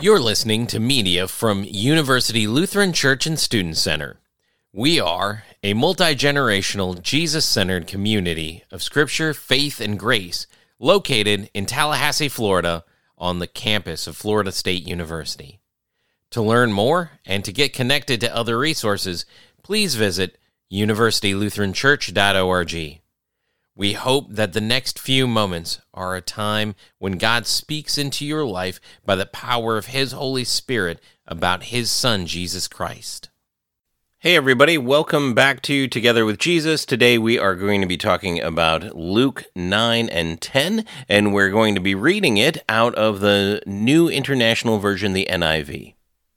You're listening to media from University Lutheran Church and Student Center. We are a multi-generational, Jesus-centered community of Scripture, faith, and grace located in Tallahassee, Florida, on the campus of Florida State University. To learn more and to get connected to other resources, please visit universitylutheranchurch.org. We hope that the next few moments are a time when God speaks into your life by the power of His Holy Spirit about His Son, Jesus Christ. Hey everybody, welcome back to Together with Jesus. Today we are going to be talking about Luke 9 and 10, and we're going to be reading it out of the New International Version, the NIV.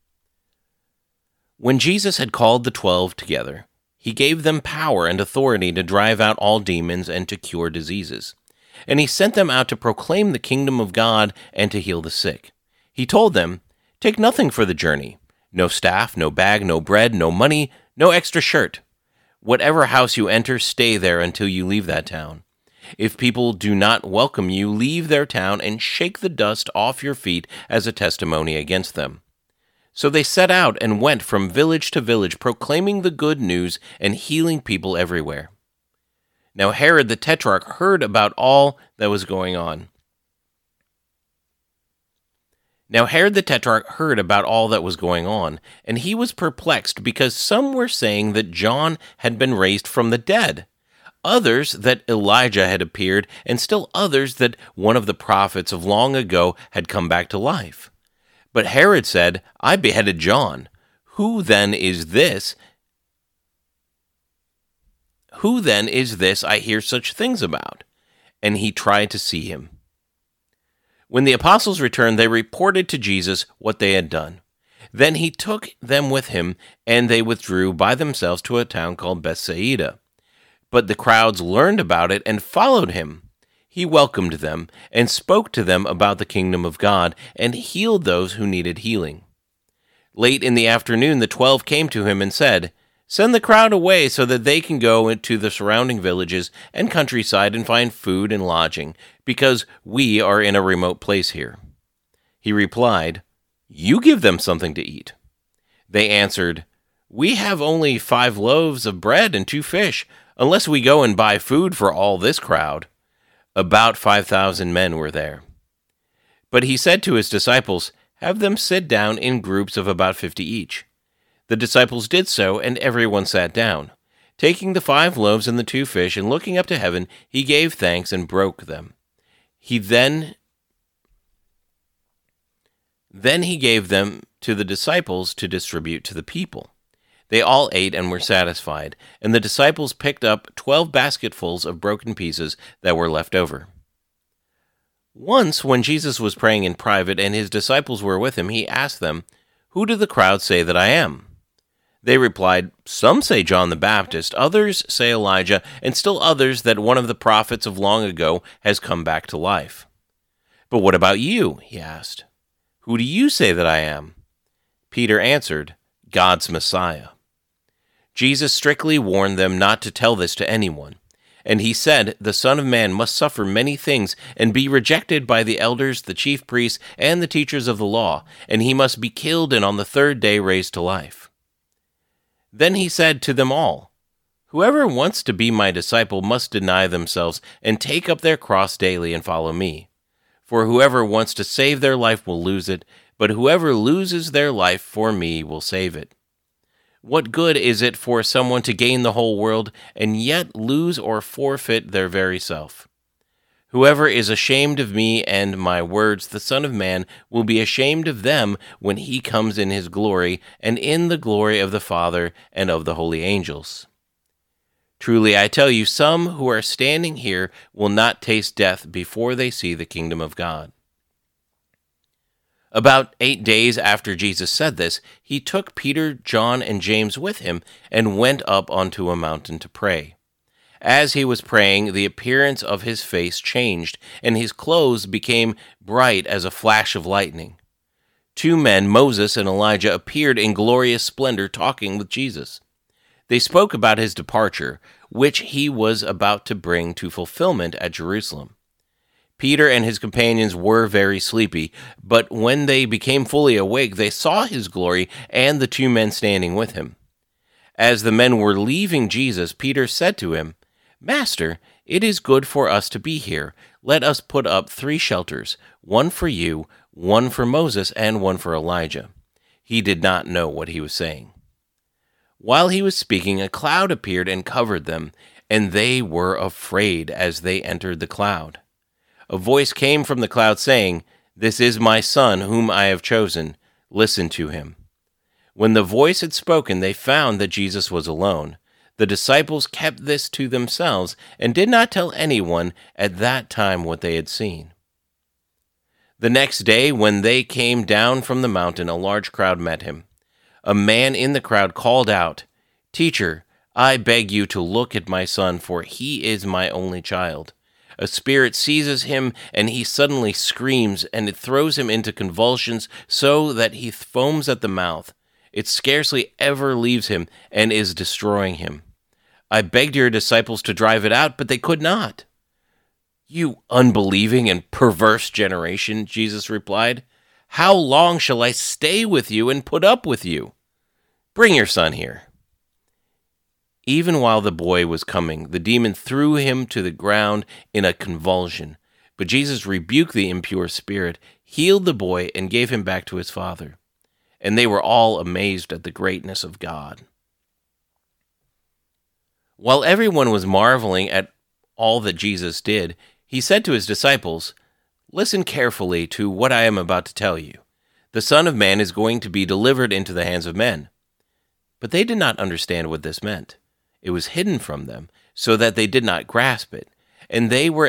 When Jesus had called the 12 together, He gave them power and authority to drive out all demons and to cure diseases. And He sent them out to proclaim the kingdom of God and to heal the sick. He told them, "Take nothing for the journey. No staff, no bag, no bread, no money, no extra shirt. Whatever house you enter, stay there until you leave that town. If people do not welcome you, leave their town and shake the dust off your feet as a testimony against them." So they set out and went from village to village, proclaiming the good news and healing people everywhere. Now Herod the Tetrarch heard about all that was going on. And he was perplexed because some were saying that John had been raised from the dead, others that Elijah had appeared, and still others that one of the prophets of long ago had come back to life. But Herod said, "I beheaded John. Who then is this I hear such things about?" And he tried to see him. When the apostles returned, they reported to Jesus what they had done. Then he took them with him, and they withdrew by themselves to a town called Bethsaida. But the crowds learned about it and followed him. He welcomed them and spoke to them about the kingdom of God and healed those who needed healing. Late in the afternoon, the 12 came to him and said, "Send the crowd away so that they can go into the surrounding villages and countryside and find food and lodging, because we are in a remote place here." He replied, "You give them something to eat." They answered, "We have only 5 loaves of bread and 2 fish, unless we go and buy food for all this crowd." About 5,000 men were there. But he said to his disciples, "Have them sit down in groups of about 50 each." The disciples did so, and everyone sat down. Taking the 5 loaves and the 2 fish, and looking up to heaven, he gave thanks and broke them. Then he gave them to the disciples to distribute to the people. They all ate and were satisfied, and the disciples picked up 12 basketfuls of broken pieces that were left over. Once, when Jesus was praying in private and his disciples were with him, he asked them, "Who do the crowd say that I am?" They replied, "Some say John the Baptist, others say Elijah, and still others that one of the prophets of long ago has come back to life." "But what about you?" he asked. "Who do you say that I am?" Peter answered, "God's Messiah." Jesus strictly warned them not to tell this to anyone. And he said, "The Son of Man must suffer many things and be rejected by the elders, the chief priests, and the teachers of the law, and he must be killed and on the 3rd day raised to life." Then he said to them all, "Whoever wants to be my disciple must deny themselves and take up their cross daily and follow me. For whoever wants to save their life will lose it, but whoever loses their life for me will save it. What good is it for someone to gain the whole world and yet lose or forfeit their very self? Whoever is ashamed of me and my words, the Son of Man will be ashamed of them when he comes in his glory and in the glory of the Father and of the holy angels. Truly I tell you, some who are standing here will not taste death before they see the kingdom of God." About 8 days after Jesus said this, he took Peter, John, and James with him and went up onto a mountain to pray. As he was praying, the appearance of his face changed, and his clothes became bright as a flash of lightning. 2 men, Moses and Elijah, appeared in glorious splendor talking with Jesus. They spoke about his departure, which he was about to bring to fulfillment at Jerusalem. Peter and his companions were very sleepy, but when they became fully awake, they saw his glory and the two men standing with him. As the men were leaving Jesus, Peter said to him, "Master, it is good for us to be here. Let us put up 3 shelters, one for you, one for Moses, and one for Elijah." He did not know what he was saying. While he was speaking, a cloud appeared and covered them, and they were afraid as they entered the cloud. A voice came from the cloud saying, "This is my son, whom I have chosen. Listen to him." When the voice had spoken, they found that Jesus was alone. The disciples kept this to themselves and did not tell anyone at that time what they had seen. The next day, when they came down from the mountain, a large crowd met him. A man in the crowd called out, "Teacher, I beg you to look at my son, for he is my only child. A spirit seizes him, and he suddenly screams, and it throws him into convulsions so that he foams at the mouth. It scarcely ever leaves him and is destroying him. I begged your disciples to drive it out, but they could not." "You unbelieving and perverse generation," Jesus replied, "how long shall I stay with you and put up with you? Bring your son here." Even while the boy was coming, the demon threw him to the ground in a convulsion. But Jesus rebuked the impure spirit, healed the boy, and gave him back to his father. And they were all amazed at the greatness of God. While everyone was marveling at all that Jesus did, he said to his disciples, "Listen carefully to what I am about to tell you. The Son of Man is going to be delivered into the hands of men." But they did not understand what this meant. It was hidden from them, so that they did not grasp it, and they were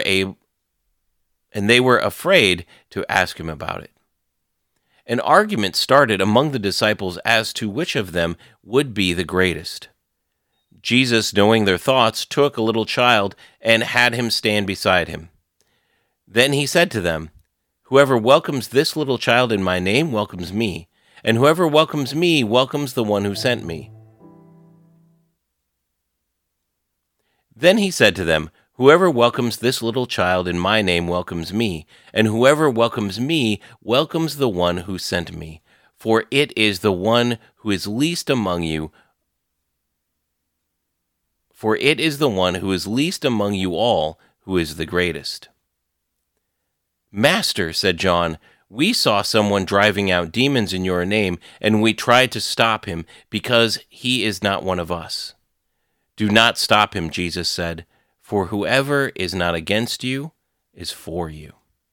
afraid to ask him about it. An argument started among the disciples as to which of them would be the greatest. Jesus, knowing their thoughts, took a little child and had him stand beside him. Then he said to them, "Whoever welcomes this little child in my name welcomes me, and whoever welcomes me welcomes the one who sent me." Then he said to them, "Whoever welcomes this little child in my name welcomes me, and whoever welcomes me welcomes the one who sent me. For it is the one who is least among you all who is the greatest." "Master," said John, "we saw someone driving out demons in your name, and we tried to stop him because he is not one of us." "Do not stop him," Jesus said, "for whoever is not against you is for you."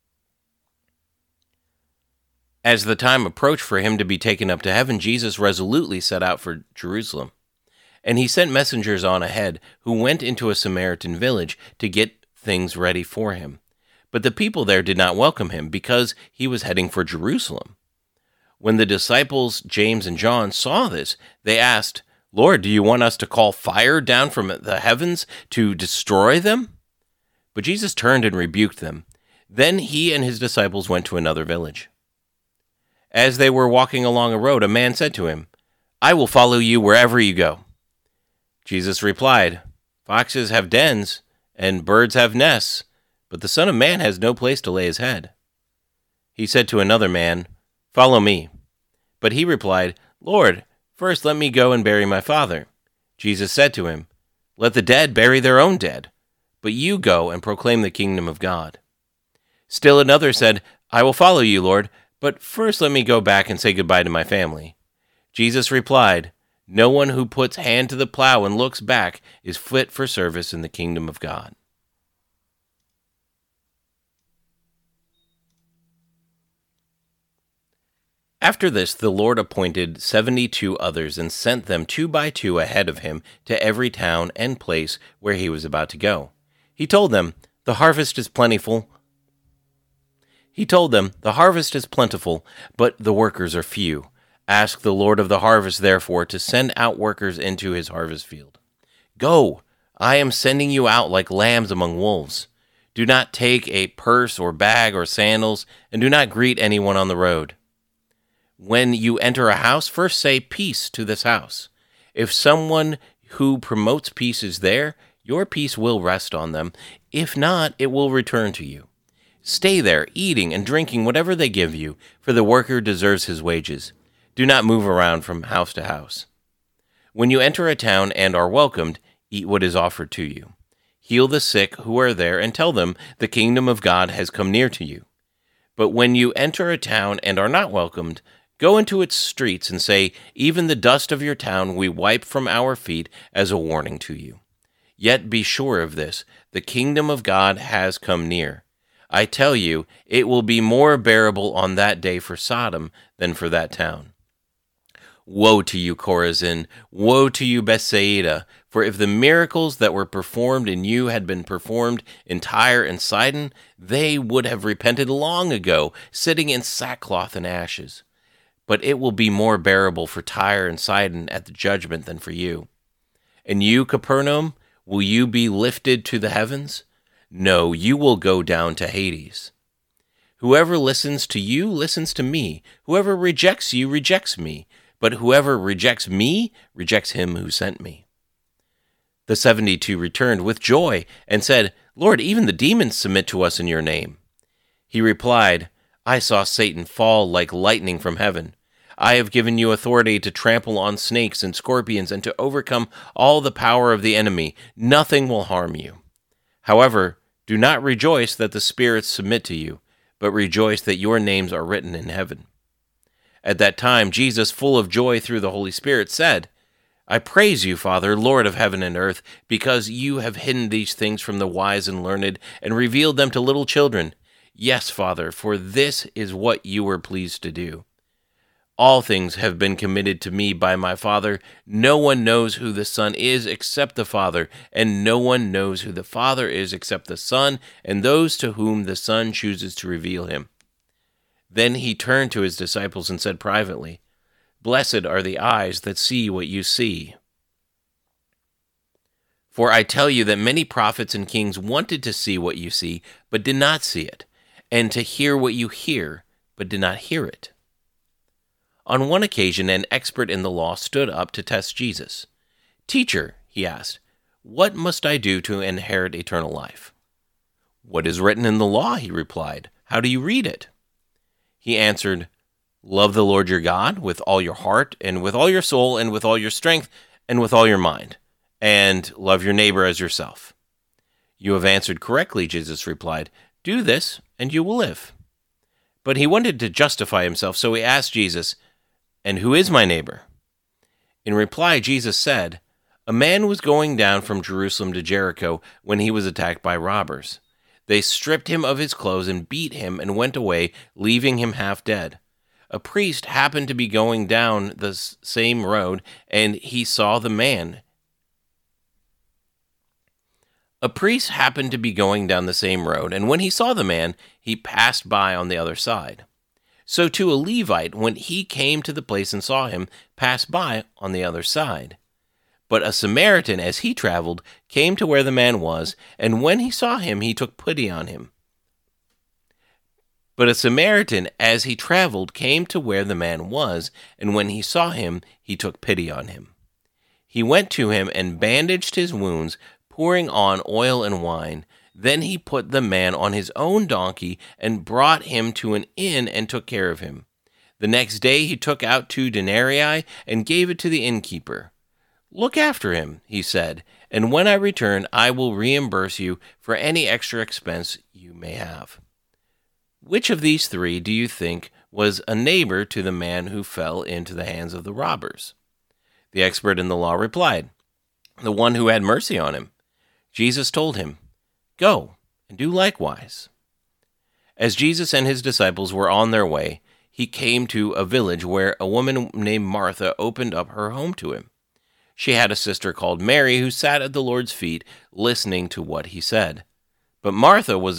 As the time approached for him to be taken up to heaven, Jesus resolutely set out for Jerusalem. And he sent messengers on ahead, who went into a Samaritan village to get things ready for him. But the people there did not welcome him, because he was heading for Jerusalem. When the disciples James and John saw this, they asked, "Lord, do you want us to call fire down from the heavens to destroy them?" But Jesus turned and rebuked them. Then he and his disciples went to another village. As they were walking along a road, a man said to him, "I will follow you wherever you go." Jesus replied, "Foxes have dens, and birds have nests, but the Son of Man has no place to lay his head." He said to another man, "Follow me." But he replied, "Lord, first let me go and bury my father." Jesus said to him, "Let the dead bury their own dead, but you go and proclaim the kingdom of God." Still another said, "I will follow you, Lord, but first let me go back and say goodbye to my family." Jesus replied, "No one who puts hand to the plow and looks back is fit for service in the kingdom of God." After this, the Lord appointed 72 others and sent them 2 by 2 ahead of him to every town and place where he was about to go. He told them, "The harvest is plentiful, but the workers are few. Ask the Lord of the harvest, therefore, to send out workers into his harvest field. Go, I am sending you out like lambs among wolves. Do not take a purse or bag or sandals, and do not greet anyone on the road. When you enter a house, first say, 'Peace to this house.' If someone who promotes peace is there, your peace will rest on them. If not, it will return to you. Stay there, eating and drinking whatever they give you, for the worker deserves his wages. Do not move around from house to house. When you enter a town and are welcomed, eat what is offered to you. Heal the sick who are there and tell them the kingdom of God has come near to you. But when you enter a town and are not welcomed, go into its streets and say, even the dust of your town we wipe from our feet as a warning to you. Yet be sure of this, the kingdom of God has come near. I tell you, it will be more bearable on that day for Sodom than for that town. Woe to you, Chorazin! Woe to you, Bethsaida! For if the miracles that were performed in you had been performed in Tyre and Sidon, they would have repented long ago, sitting in sackcloth and ashes. But it will be more bearable for Tyre and Sidon at the judgment than for you. And you, Capernaum, will you be lifted to the heavens? No, you will go down to Hades. Whoever listens to you listens to me. Whoever rejects you rejects me. But whoever rejects me rejects him who sent me. The 72 returned with joy and said, Lord, even the demons submit to us in your name. He replied, I saw Satan fall like lightning from heaven. I have given you authority to trample on snakes and scorpions and to overcome all the power of the enemy. Nothing will harm you. However, do not rejoice that the spirits submit to you, but rejoice that your names are written in heaven. At that time, Jesus, full of joy through the Holy Spirit, said, I praise you, Father, Lord of heaven and earth, because you have hidden these things from the wise and learned and revealed them to little children. Yes, Father, for this is what you were pleased to do. All things have been committed to me by my Father. No one knows who the Son is except the Father, and no one knows who the Father is except the Son, and those to whom the Son chooses to reveal him. Then he turned to his disciples and said privately, Blessed are the eyes that see what you see. For I tell you that many prophets and kings wanted to see what you see, but did not see it, and to hear what you hear, but did not hear it. On one occasion, an expert in the law stood up to test Jesus. Teacher, he asked, what must I do to inherit eternal life? What is written in the law? He replied. How do you read it? He answered, Love the Lord your God with all your heart, and with all your soul, and with all your strength, and with all your mind, and love your neighbor as yourself. You have answered correctly, Jesus replied. Do this, and you will live. But he wanted to justify himself, so he asked Jesus, And who is my neighbor? In reply, Jesus said, A man was going down from Jerusalem to Jericho when he was attacked by robbers. They stripped him of his clothes and beat him and went away, leaving him half dead. A priest happened to be going down the same road, and he saw the man. And when he saw the man, he passed by on the other side. So too a Levite, when he came to the place and saw him, passed by on the other side. But a Samaritan, as he traveled, came to where the man was, and when he saw him, he took pity on him. But a Samaritan, as he traveled, came to where the man was, and when he saw him, he took pity on him. He went to him and bandaged his wounds, pouring on oil and wine. Then he put the man on his own donkey and brought him to an inn and took care of him. The next day he took out 2 denarii and gave it to the innkeeper. Look after him, he said, and when I return, I will reimburse you for any extra expense you may have. Which of these 3 do you think was a neighbor to the man who fell into the hands of the robbers? The expert in the law replied, The one who had mercy on him. Jesus told him, Go and do likewise. As Jesus and his disciples were on their way, he came to a village where a woman named Martha opened up her home to him. She had a sister called Mary who sat at the Lord's feet listening to what he said. But Martha was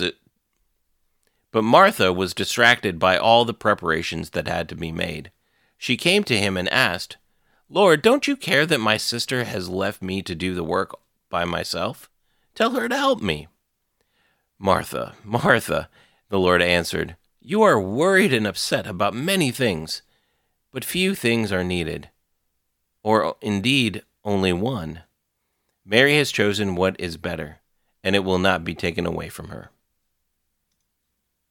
distracted by all the preparations that had to be made. She came to him and asked, Lord, don't you care that my sister has left me to do the work by myself? Tell her to help me. Martha, Martha, the Lord answered, you are worried and upset about many things, but few things are needed, or indeed only one. Mary has chosen what is better, and it will not be taken away from her.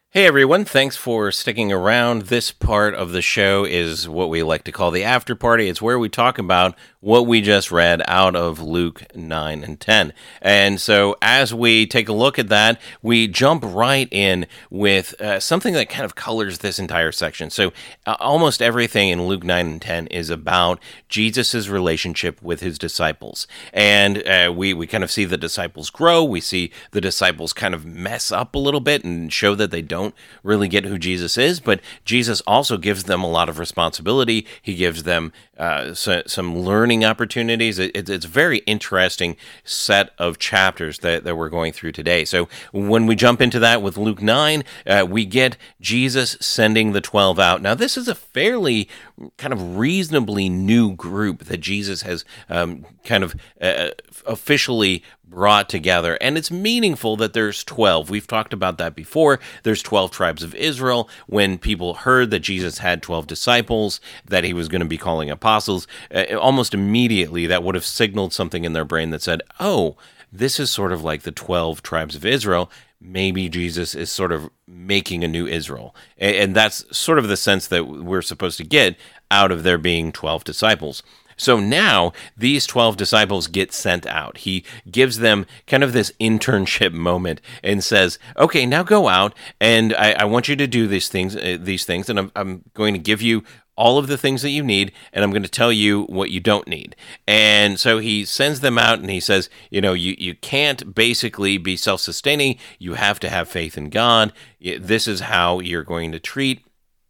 Hey everyone, thanks for sticking around. This part of the show is what we like to call the after party. It's where we talk about what we just read out of Luke 9 and 10. And so as we take a look at that, we jump right in with something that kind of colors this entire section. So almost everything in Luke 9 and 10 is about Jesus' relationship with his disciples. And we kind of see the disciples grow. We see the disciples kind of mess up a little bit and show that they don't really get who Jesus is, but Jesus also gives them a lot of responsibility. He gives them some learning opportunities. It's a very interesting set of chapters that we're going through today. So when we jump into that with Luke 9, we get Jesus sending the 12 out. Now, this is a fairly kind of reasonably new group that Jesus has kind of officially brought together, and it's meaningful that there's 12. We've talked about that before. There's 12 tribes of Israel. When people heard that Jesus had 12 disciples, that he was going to be calling apostles, almost immediately that would have signaled something in their brain that said, oh, this is sort of like the 12 tribes of Israel. Maybe Jesus is sort of making a new Israel. And that's sort of the sense that we're supposed to get out of there being 12 disciples. So now these 12 disciples get sent out. He gives them kind of this internship moment and says, okay, now go out and I want you to do these things, and I'm going to give you all of the things that you need, and I'm going to tell you what you don't need. And so he sends them out and he says, you can't basically be self-sustaining. You have to have faith in God. This is how you're going to treat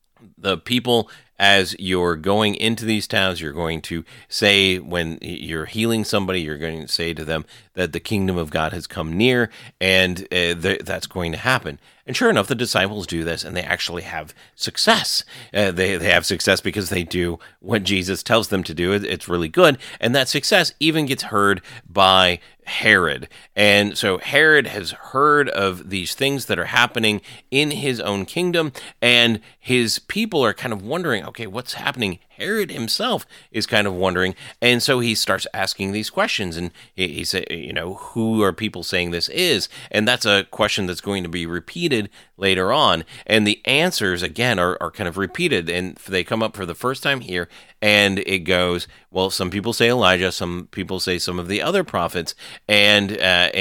the people as you're going into these towns. You're going to say, when you're healing somebody, you're going to say to them that the kingdom of God has come near, and that's going to happen. And sure enough, the disciples do this, and they actually have success. They have success because they do what Jesus tells them to do. It's really good, and that success even gets heard by Herod. And so Herod has heard of these things that are happening in his own kingdom, and his people are kind of wondering, okay, what's happening? Herod himself is kind of wondering, and so he starts asking these questions, and he said, who are people saying this is? And that's a question that's going to be repeated later on, and the answers, again, are kind of repeated, and they come up for the first time here, and it goes, well, some people say Elijah, some people say some of the other prophets, and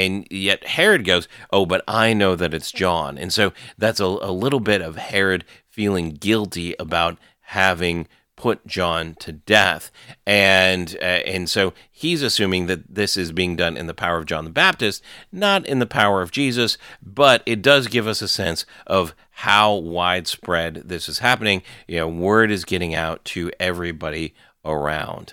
yet Herod goes, oh, but I know that it's John. And so that's a little bit of Herod feeling guilty about having put John to death, and so he's assuming that this is being done in the power of John the Baptist, not in the power of Jesus, but it does give us a sense of how widespread this is happening. Word is getting out to everybody around.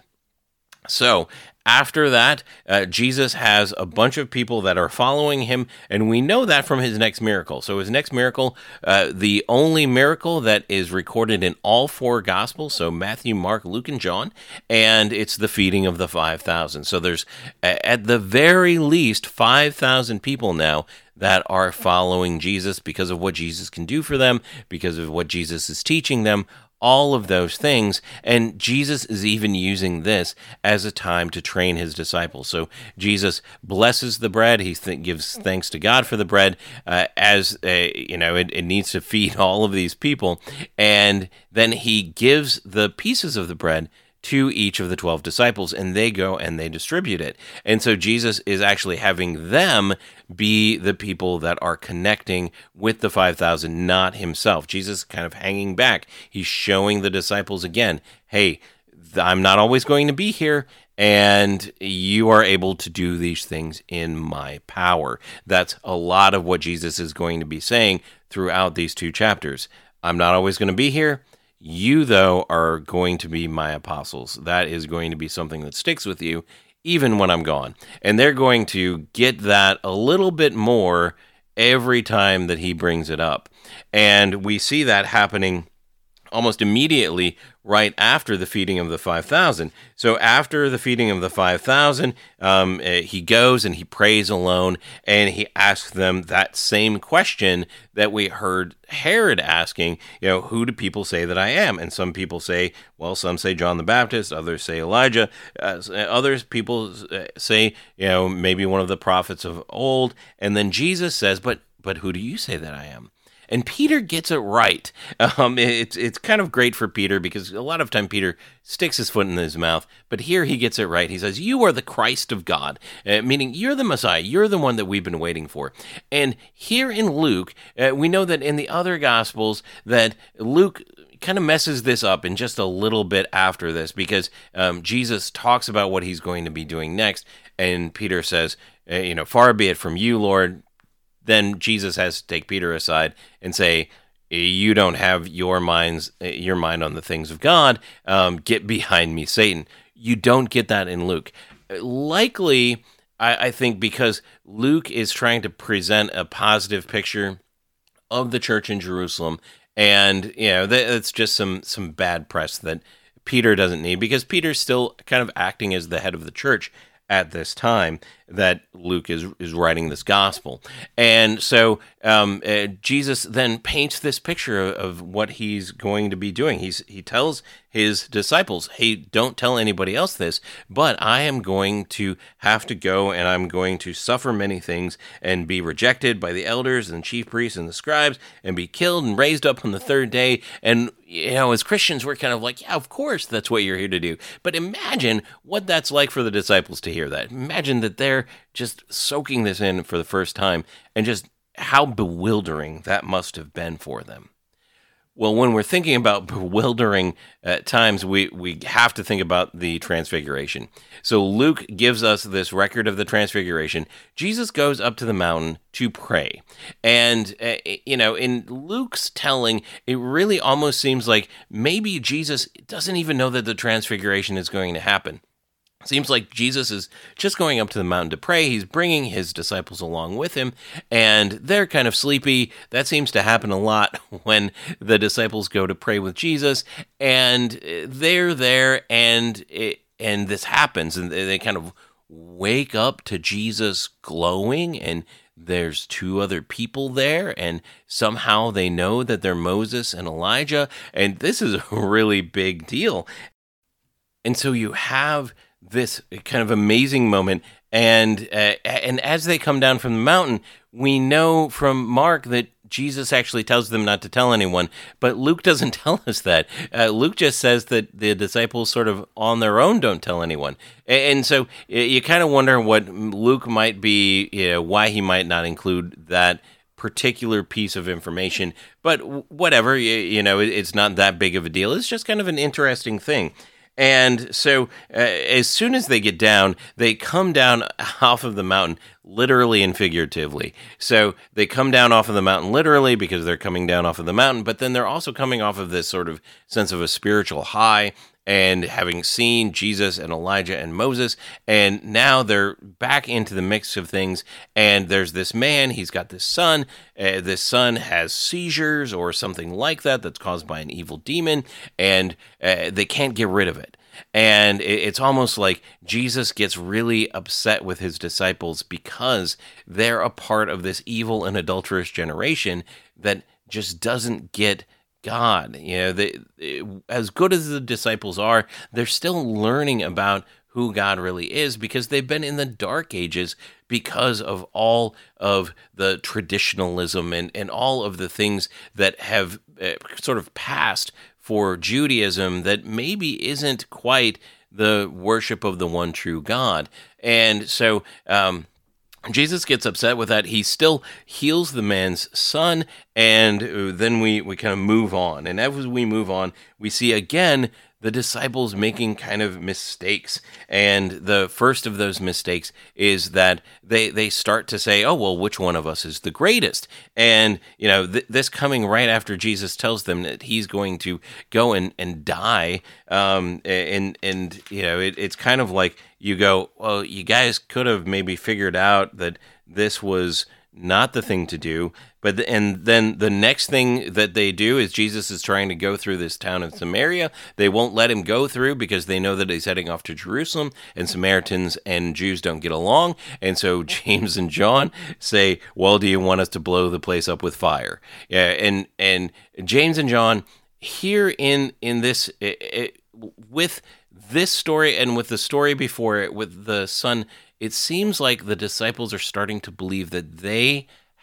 So after that, Jesus has a bunch of people that are following him, and we know that from his next miracle. So his next miracle, the only miracle that is recorded in all four Gospels, so Matthew, Mark, Luke, and John, and it's the feeding of the 5,000. So there's, at the very least, 5,000 people now that are following Jesus because of what Jesus can do for them, because of what Jesus is teaching them, all of those things. And Jesus is even using this as a time to train his disciples. So Jesus blesses the bread. He gives thanks to God for the bread, it needs to feed all of these people. And then he gives the pieces of the bread to each of the 12 disciples, and they go and they distribute it. And so Jesus is actually having them be the people that are connecting with the 5,000, not himself. Jesus is kind of hanging back. He's showing the disciples again, hey, I'm not always going to be here, and you are able to do these things in my power. That's a lot of what Jesus is going to be saying throughout these two chapters. I'm not always going to be here. You, though, are going to be my apostles. That is going to be something that sticks with you even when I'm gone. And they're going to get that a little bit more every time that he brings it up. And we see that happening almost immediately right after the feeding of the 5,000. So after the feeding of the 5,000, he goes and he prays alone, and he asks them that same question that we heard Herod asking, who do people say that I am? And some people say, well, some say John the Baptist, others say Elijah, others people say, maybe one of the prophets of old. And then Jesus says, but who do you say that I am? And Peter gets it right. It's kind of great for Peter because a lot of time Peter sticks his foot in his mouth, but here he gets it right. He says, "You are the Christ of God," meaning you're the Messiah. You're the one that we've been waiting for. And here in Luke, we know that in the other Gospels that Luke kind of messes this up in just a little bit after this because Jesus talks about what he's going to be doing next, and Peter says, "Far be it from you, Lord." Then Jesus has to take Peter aside and say, "You don't have your mind on the things of God. Get behind me, Satan." You don't get that in Luke. Likely, I think because Luke is trying to present a positive picture of the church in Jerusalem, and it's just some bad press that Peter doesn't need because Peter's still kind of acting as the head of the church at this time that Luke is writing this gospel. And so Jesus then paints this picture of what he's going to be doing. He tells his disciples, "Hey, don't tell anybody else this, but I am going to have to go and I'm going to suffer many things and be rejected by the elders and chief priests and the scribes and be killed and raised up on the third day." And as Christians, we're kind of like, yeah, of course, that's what you're here to do. But imagine what that's like for the disciples to hear that. Imagine that they're just soaking this in for the first time and just how bewildering that must have been for them. Well, when we're thinking about bewildering times, we have to think about the Transfiguration. So Luke gives us this record of the Transfiguration. Jesus goes up to the mountain to pray. And, in Luke's telling, it really almost seems like maybe Jesus doesn't even know that the Transfiguration is going to happen. Seems like Jesus is just going up to the mountain to pray. He's bringing his disciples along with him, and they're kind of sleepy. That seems to happen a lot when the disciples go to pray with Jesus, and they're there, and this happens, and they kind of wake up to Jesus glowing, and there's two other people there, and somehow they know that they're Moses and Elijah, and this is a really big deal. And so you have this kind of amazing moment, and as they come down from the mountain, we know from Mark that Jesus actually tells them not to tell anyone, but Luke doesn't tell us that. Luke just says that the disciples sort of on their own don't tell anyone. And so you kind of wonder what Luke might be, why he might not include that particular piece of information, but whatever, it's not that big of a deal. It's just kind of an interesting thing. And so as soon as they get down, they come down off of the mountain, literally and figuratively. So they come down off of the mountain literally because they're coming down off of the mountain, but then they're also coming off of this sort of sense of a spiritual high and having seen Jesus and Elijah and Moses, and now they're back into the mix of things, and there's this man, he's got this son has seizures or something like that that's caused by an evil demon, and they can't get rid of it. And it's almost like Jesus gets really upset with his disciples because they're a part of this evil and adulterous generation that just doesn't get God. As good as the disciples are, they're still learning about who God really is because they've been in the dark ages because of all of the traditionalism and all of the things that have sort of passed for Judaism that maybe isn't quite the worship of the one true God. And so Jesus gets upset with that. He still heals the man's son, and then we kind of move on. And as we move on, we see again the disciples making kind of mistakes. And the first of those mistakes is that they start to say, oh, well, which one of us is the greatest? And, this coming right after Jesus tells them that he's going to go and die. It's kind of like you go, well, you guys could have maybe figured out that this was not the thing to do. And then the next thing that they do is Jesus is trying to go through this town of Samaria. They won't let him go through because they know that he's heading off to Jerusalem, and Samaritans and Jews don't get along. And so James and John say, well, do you want us to blow the place up with fire? Yeah, and James and John here in this, with this story and with the story before it, with the son, it seems like the disciples are starting to believe that they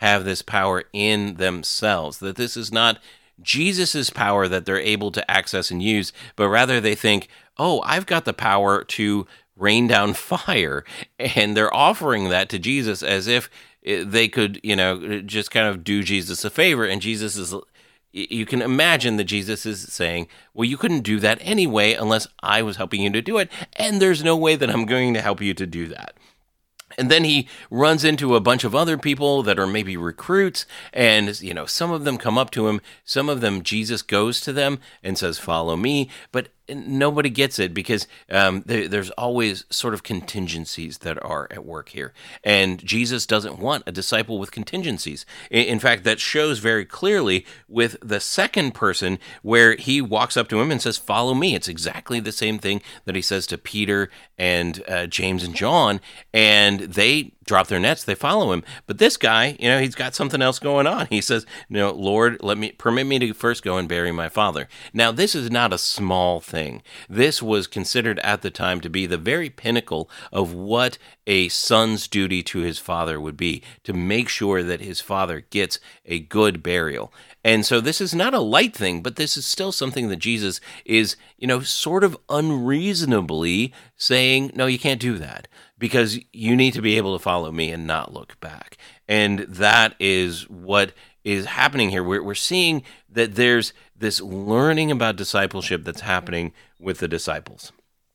have this power in themselves, that this is not Jesus's power that they're able to access and use, but rather they think, oh, I've got the power to rain down fire. And they're offering that to Jesus as if they could, just kind of do Jesus a favor. And Jesus is, you can imagine that Jesus is saying, well, you couldn't do that anyway unless I was helping you to do it. And there's no way that I'm going to help you to do that. And then he runs into a bunch of other people that are maybe recruits, and, some of them come up to him. Some of them, Jesus goes to them and says, follow me. But nobody gets it because there's always sort of contingencies that are at work here. And Jesus doesn't want a disciple with contingencies. In fact, that shows very clearly with the second person where he walks up to him and says, follow me. It's exactly the same thing that he says to Peter and James and John. And they drop their nets, they follow him. But this guy, he's got something else going on. He says, Lord, permit me to first go and bury my father. Now, this is not a small thing. This was considered at the time to be the very pinnacle of what a son's duty to his father would be, to make sure that his father gets a good burial. And so this is not a light thing, but this is still something that Jesus is, sort of unreasonably saying, no, you can't do that because you need to be able to follow me and not look back. And that is what is happening here. We're seeing that there's this learning about discipleship that's happening with the disciples.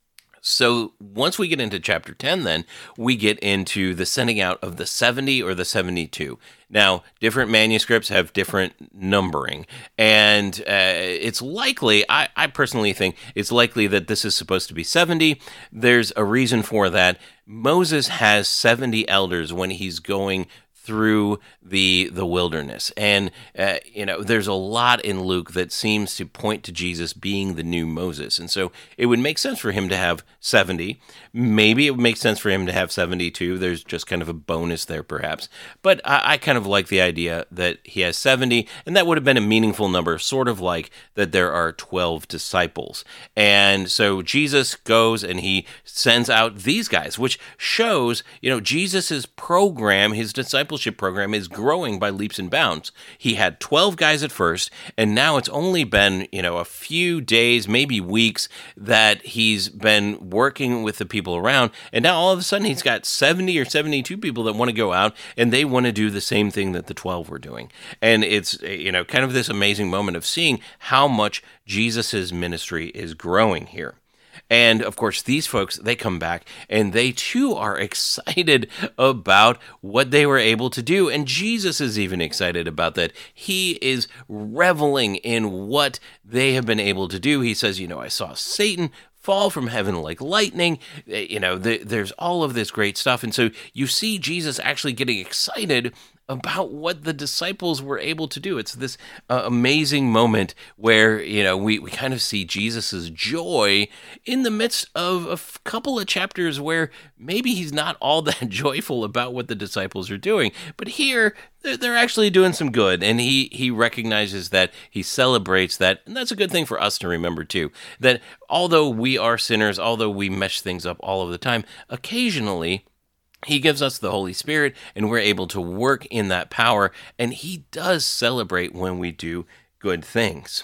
So once we get into chapter 10, then we get into the sending out of the 70 or the 72. Now, different manuscripts have different numbering, and it's likely, I personally think it's likely that this is supposed to be 70. There's a reason for that. Moses has 70 elders when he's going through the wilderness. And, there's a lot in Luke that seems to point to Jesus being the new Moses. And so it would make sense for him to have 70. Maybe it would make sense for him to have 72. There's just kind of a bonus there, perhaps. But I kind of like the idea that he has 70, and that would have been a meaningful number, sort of like that there are 12 disciples. And so Jesus goes and he sends out these guys, which shows, Jesus's program, his discipleship program, is growing by leaps and bounds. He had 12 guys at first, and now it's only been, a few days, maybe weeks, that he's been working with the people around, and now all of a sudden he's got 70 or 72 people that want to go out, and they want to do the same thing that the 12 were doing. And it's, kind of this amazing moment of seeing how much Jesus's ministry is growing here. And of course, these folks, they come back and they too are excited about what they were able to do. And Jesus is even excited about that. He is reveling in what they have been able to do. He says, I saw Satan fall from heaven like lightning. There's all of this great stuff. And so you see Jesus actually getting excited about what the disciples were able to do. It's this amazing moment where, we kind of see Jesus's joy in the midst of a couple of chapters where maybe he's not all that joyful about what the disciples are doing. But here, they're actually doing some good, and he recognizes that, he celebrates that, and that's a good thing for us to remember too, that although we are sinners, although we mess things up all of the time, occasionally he gives us the Holy Spirit, and we're able to work in that power, and he does celebrate when we do good things.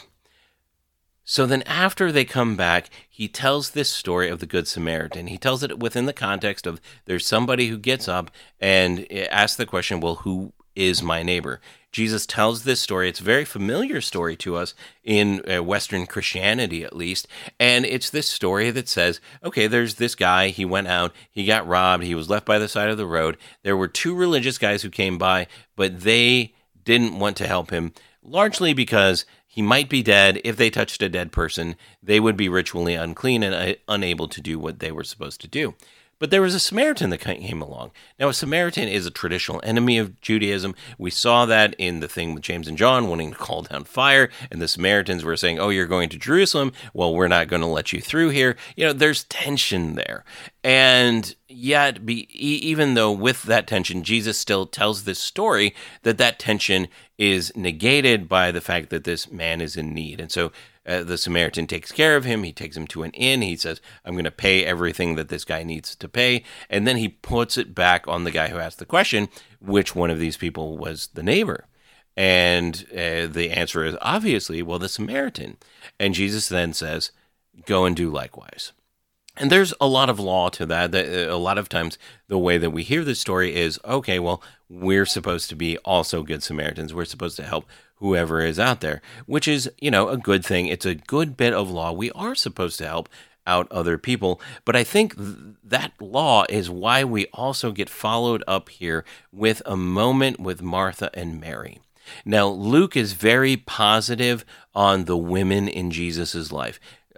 So then after they come back, he tells this story of the Good Samaritan. He tells it within the context of there's somebody who gets up and asks the question, well, who is my neighbor? Jesus tells this story. It's a very familiar story to us in Western Christianity, at least. And it's this story that says, okay, there's this guy. He went out. He got robbed. He was left by the side of the road. There were two religious guys who came by, but they didn't want to help him, largely because he might be dead. If they touched a dead person, they would be ritually unclean and unable to do what they were supposed to do. But there was a Samaritan that came along. Now, a Samaritan is a traditional enemy of Judaism. We saw that in the thing with James and John wanting to call down fire, and the Samaritans were saying, oh, you're going to Jerusalem? Well, we're not going to let you through here. There's tension there. And yet, even though with that tension, Jesus still tells this story, that tension is negated by the fact that this man is in need. And so The Samaritan takes care of him. He takes him to an inn. He says, I'm going to pay everything that this guy needs to pay. And then he puts it back on the guy who asked the question, which one of these people was the neighbor? And the answer is obviously, well, the Samaritan. And Jesus then says, go and do likewise. And there's a lot of law to that. A lot of times the way that we hear this story is, okay, well, we're supposed to be also good Samaritans. We're supposed to help whoever is out there, which is, a good thing. It's a good bit of law. We are supposed to help out other people. But I think that law is why we also get followed up here with a moment with Martha and Mary. Now, Luke is very positive on the women in Jesus's life.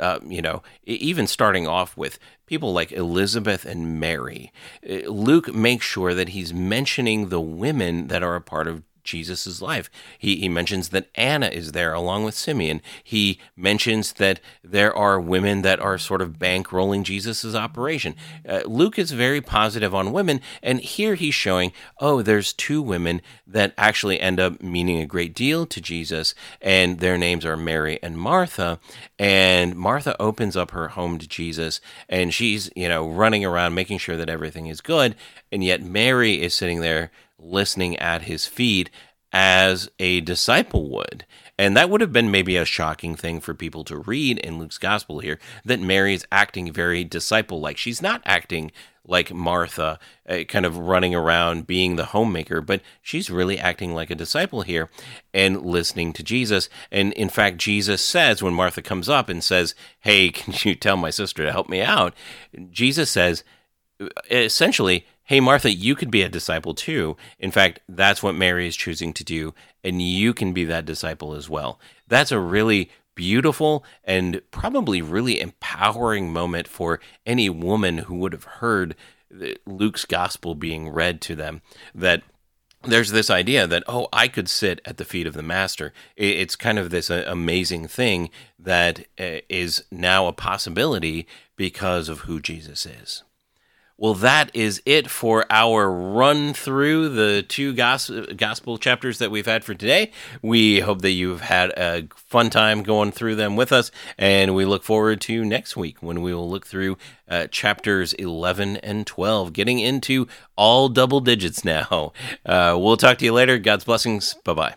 Even starting off with people like Elizabeth and Mary, Luke makes sure that he's mentioning the women that are a part of Jesus' life. He mentions that Anna is there along with Simeon. He mentions that there are women that are sort of bankrolling Jesus' operation. Luke is very positive on women, and here he's showing, there's two women that actually end up meaning a great deal to Jesus, and their names are Mary and Martha. And Martha opens up her home to Jesus, and she's, running around making sure that everything is good, and yet Mary is sitting there listening at his feet as a disciple would. And that would have been maybe a shocking thing for people to read in Luke's gospel here, that Mary is acting very disciple-like. She's not acting like Martha, kind of running around being the homemaker, but she's really acting like a disciple here and listening to Jesus. And in fact, Jesus says, when Martha comes up and says, hey, can you tell my sister to help me out? Jesus says, essentially, hey, Martha, you could be a disciple too. In fact, that's what Mary is choosing to do, and you can be that disciple as well. That's a really beautiful and probably really empowering moment for any woman who would have heard Luke's gospel being read to them, that there's this idea that, I could sit at the feet of the master. It's kind of this amazing thing that is now a possibility because of who Jesus is. Well, that is it for our run through the two gospel chapters that we've had for today. We hope that you've had a fun time going through them with us, and we look forward to next week when we will look through chapters 11 and 12, getting into all double digits now. We'll talk to you later. God's blessings. Bye-bye.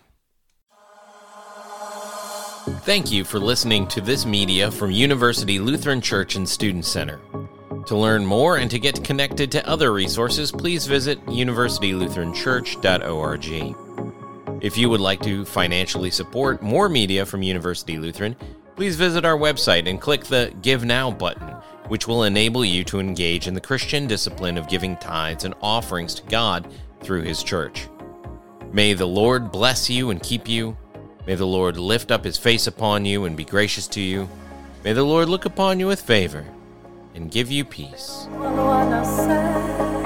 Thank you for listening to this media from University Lutheran Church and Student Center. To learn more and to get connected to other resources, please visit universitylutheranchurch.org. If you would like to financially support more media from University Lutheran, please visit our website and click the Give Now button, which will enable you to engage in the Christian discipline of giving tithes and offerings to God through His church. May the Lord bless you and keep you. May the Lord lift up His face upon you and be gracious to you. May the Lord look upon you with favor and give you peace.